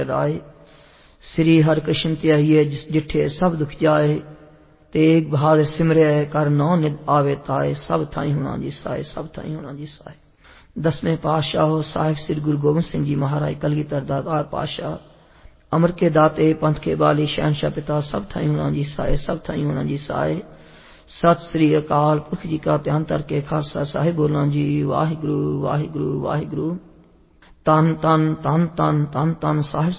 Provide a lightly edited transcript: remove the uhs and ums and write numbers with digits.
राय। श्री हरकृष्ण त्याइए जिस जिठे सब दुख जाए, तेग बहादुर सिमरे कर नौ निद आवे ताए। सब थाई होना जी साए, सब थाई होना जी साए। 10वें पातशाह साहिब श्री गुरु गोबिंद सिंह जी महाराज कलगीधर दातार पातशाह, अमर के दाते पंथ के बाली शहनशाह पिता, सब थाई होना जी साए, सब थाई होना जी साए। सत श्री अकाल पुरख जी का ध्यान करके खालसा साहिब बोलना जी। वाहिगुरु वाहिगुरु वाहिगुरु। तन तन तन तन तन तन साहिब